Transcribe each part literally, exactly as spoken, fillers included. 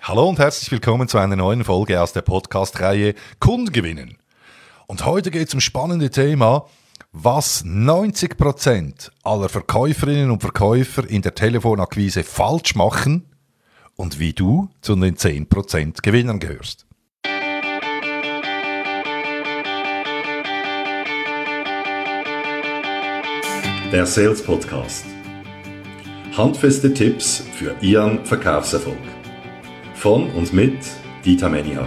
Hallo und herzlich willkommen zu einer neuen Folge aus der Podcast-Reihe Kunden gewinnen. Und heute geht es um das spannende Thema, was neunzig Prozent aller Verkäuferinnen und Verkäufer in der Telefonakquise falsch machen und wie du zu den zehn Prozent Gewinnern gehörst. Der Sales Podcast. Handfeste Tipps für Ihren Verkaufserfolg. Von und mit Dieter Menihardt.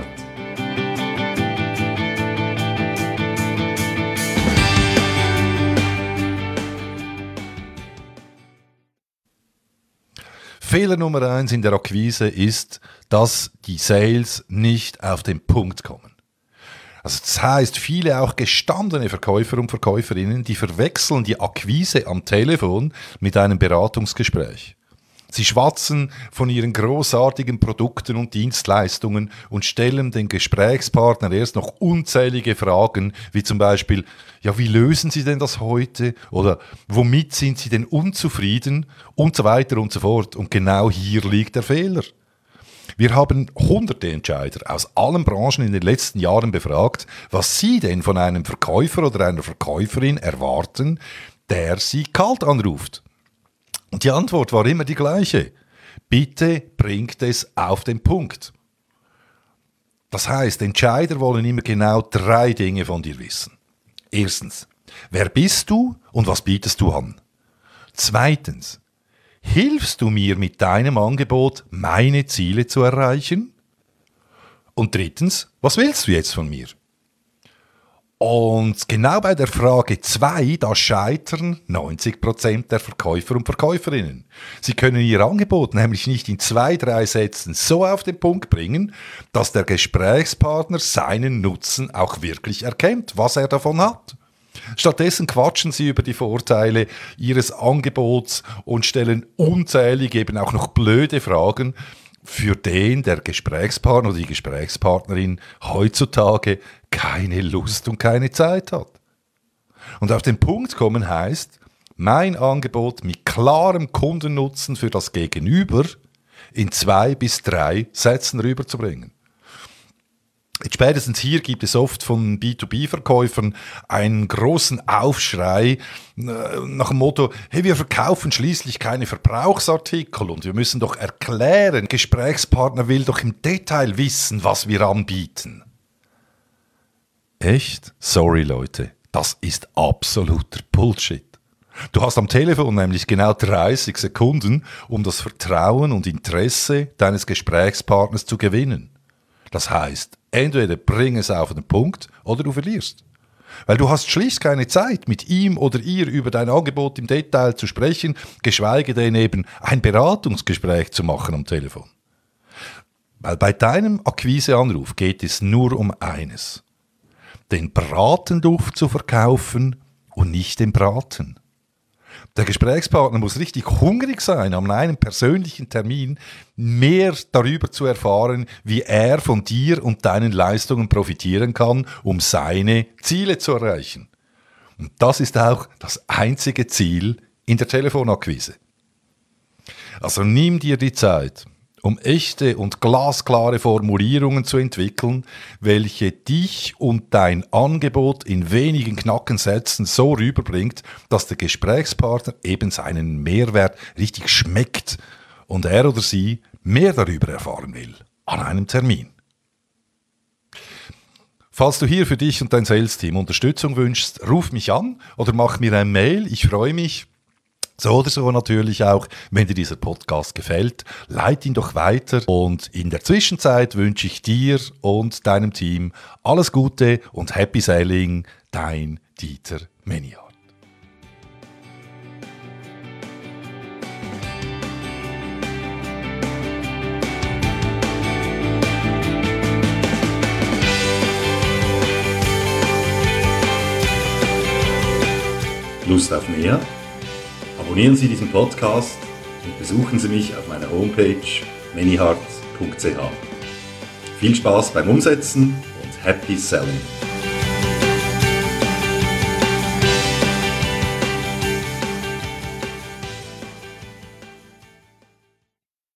Fehler Nummer eins in der Akquise ist, dass die Sales nicht auf den Punkt kommen. Also das heißt, viele auch gestandene Verkäufer und Verkäuferinnen, die verwechseln die Akquise am Telefon mit einem Beratungsgespräch. Sie schwatzen von ihren großartigen Produkten und Dienstleistungen und stellen dem Gesprächspartner erst noch unzählige Fragen, wie zum Beispiel, ja, wie lösen Sie denn das heute? Oder womit sind Sie denn unzufrieden? Und so weiter und so fort. Und genau hier liegt der Fehler. Wir haben hunderte Entscheider aus allen Branchen in den letzten Jahren befragt, was sie denn von einem Verkäufer oder einer Verkäuferin erwarten, der sie kalt anruft. Und die Antwort war immer die gleiche. Bitte bringt es auf den Punkt. Das heißt, Entscheider wollen immer genau drei Dinge von dir wissen. Erstens, wer bist du und was bietest du an? Zweitens, hilfst du mir mit deinem Angebot, meine Ziele zu erreichen? Und drittens, was willst du jetzt von mir? Und genau bei der Frage zwei, da scheitern neunzig Prozent der Verkäufer und Verkäuferinnen. Sie können ihr Angebot nämlich nicht in zwei, drei Sätzen so auf den Punkt bringen, dass der Gesprächspartner seinen Nutzen auch wirklich erkennt, was er davon hat. Stattdessen quatschen sie über die Vorteile ihres Angebots und stellen unzählige, eben auch noch blöde Fragen, für den der Gesprächspartner oder die Gesprächspartnerin heutzutage keine Lust und keine Zeit hat. Und auf den Punkt kommen heißt, mein Angebot mit klarem Kundennutzen für das Gegenüber in zwei bis drei Sätzen rüberzubringen. Jetzt spätestens hier gibt es oft von B zwei B-Verkäufern einen großen Aufschrei nach dem Motto, hey, wir verkaufen schließlich keine Verbrauchsartikel und wir müssen doch erklären, Gesprächspartner will doch im Detail wissen, was wir anbieten. Echt? Sorry Leute, das ist absoluter Bullshit. Du hast am Telefon nämlich genau dreißig Sekunden, um das Vertrauen und Interesse deines Gesprächspartners zu gewinnen. Das heißt, entweder bring es auf den Punkt oder du verlierst. Weil du hast schlicht keine Zeit, mit ihm oder ihr über dein Angebot im Detail zu sprechen, geschweige denn eben ein Beratungsgespräch zu machen am Telefon. Weil bei deinem Akquiseanruf geht es nur um eines: den Bratenduft zu verkaufen und nicht den Braten. Der Gesprächspartner muss richtig hungrig sein, an einem persönlichen Termin mehr darüber zu erfahren, wie er von dir und deinen Leistungen profitieren kann, um seine Ziele zu erreichen. Und das ist auch das einzige Ziel in der Telefonakquise. Also nimm dir die Zeit, um echte und glasklare Formulierungen zu entwickeln, welche dich und dein Angebot in wenigen knacken Sätzen so rüberbringt, dass der Gesprächspartner eben seinen Mehrwert richtig schmeckt und er oder sie mehr darüber erfahren will an einem Termin. Falls du hier für dich und dein Sales-Team Unterstützung wünschst, ruf mich an oder mach mir ein Mail, ich freue mich. So oder so natürlich auch, wenn dir dieser Podcast gefällt, leite ihn doch weiter und in der Zwischenzeit wünsche ich dir und deinem Team alles Gute und Happy Selling, dein Dieter Menihardt. Lust auf mehr? Abonnieren Sie diesen Podcast und besuchen Sie mich auf meiner Homepage menihardt punkt c h. Viel Spaß beim Umsetzen und Happy Selling!